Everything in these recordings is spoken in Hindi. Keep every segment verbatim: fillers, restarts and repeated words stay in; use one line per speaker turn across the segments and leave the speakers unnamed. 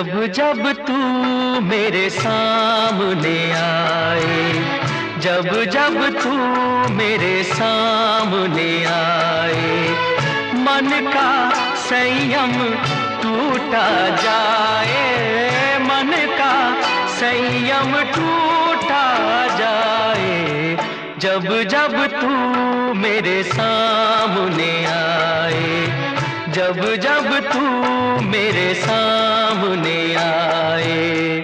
जब जब तू मेरे सामने आए, जब जब तू मेरे सामने आए, मन का संयम टूटा जाए, मन का संयम टूटा जाए। जब जब तू मेरे सामने आए, जब जब तू मेरे सामने आए।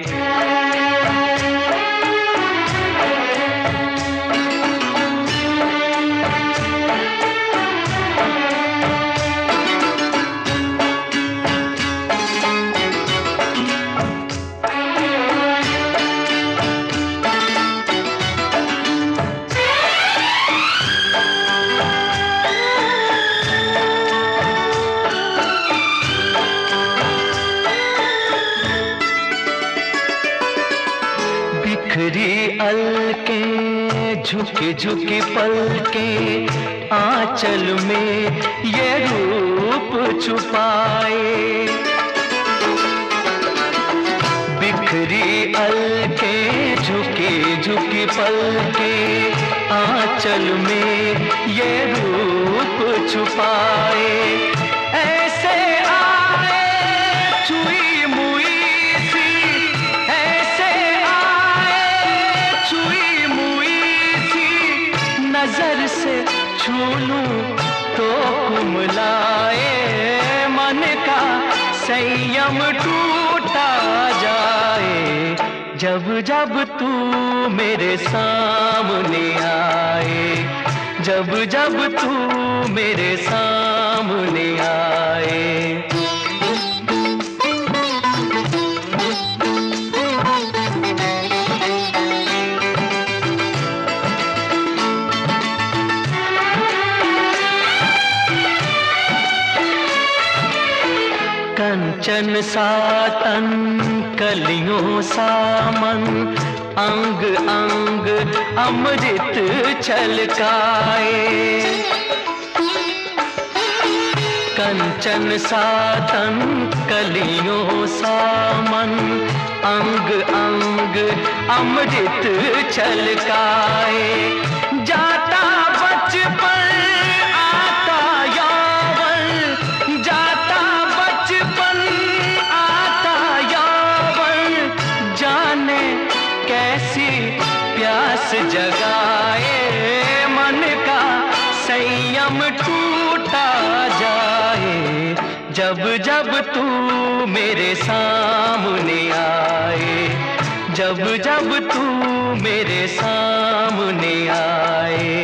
बिखरी अलके झुकी झुकी पलके आंचल में ये रूप छुपाए। बिखरी अलके झुकी झुकी पलके आंचल में ये रूप छुपाए। ऐसे आए छुई मुई सी, ऐसे नजर से छू लूं तो कुमलाए, मन का संयम टूटा जाए। जब जब तू मेरे सामने आए, जब जब तू मेरे सामने आए। कंचन सा तन कलियों सा मन, अंग अंग अमृत छलकाए। कंचन सा तन कलियों सा मन, अंग अंग अमृत छलकाए। जाता बचपन आता यौवन, जाता बचपन आता यौवन, जाने कैसी प्यास जगाए। मन का संयम टूटा जाए। जब जब तू मेरे सामने आए, जब जब तू मेरे सामने आए।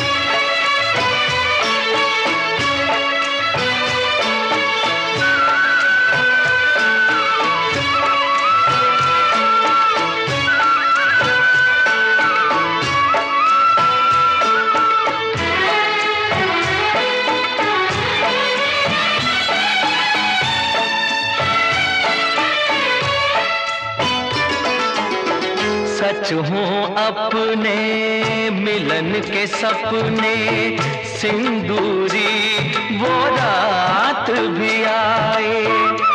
सच हों अपने मिलन के सपने, सिंदूरी वो रात भी आए।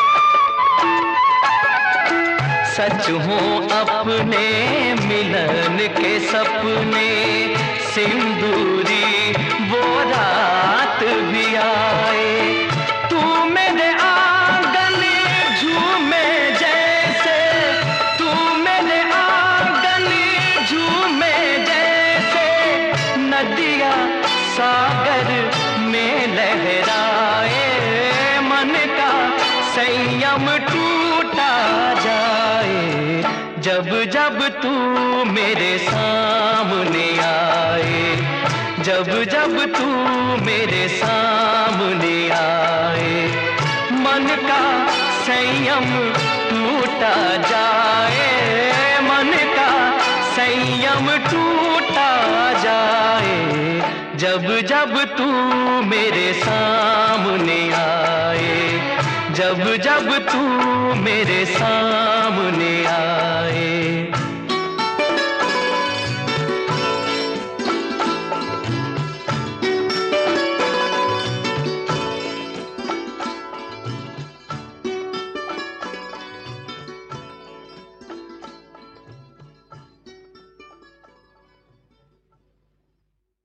सच हों अपने मिलन के सपने, सिंदूरी वो रात भी आए। तू मेरे आंगन झूमे जैसे, तू मेरे नदिया सागर में लहराए। मन का संयम टूटा जाए। जब जब तू मेरे सामने आए, जब जब तू मेरे सामने आए। मन का संयम टूटा जाए, मन का संयम टूटा जाए। जब जब तू मेरे सामने आए, जब जब तू मेरे सामने आए।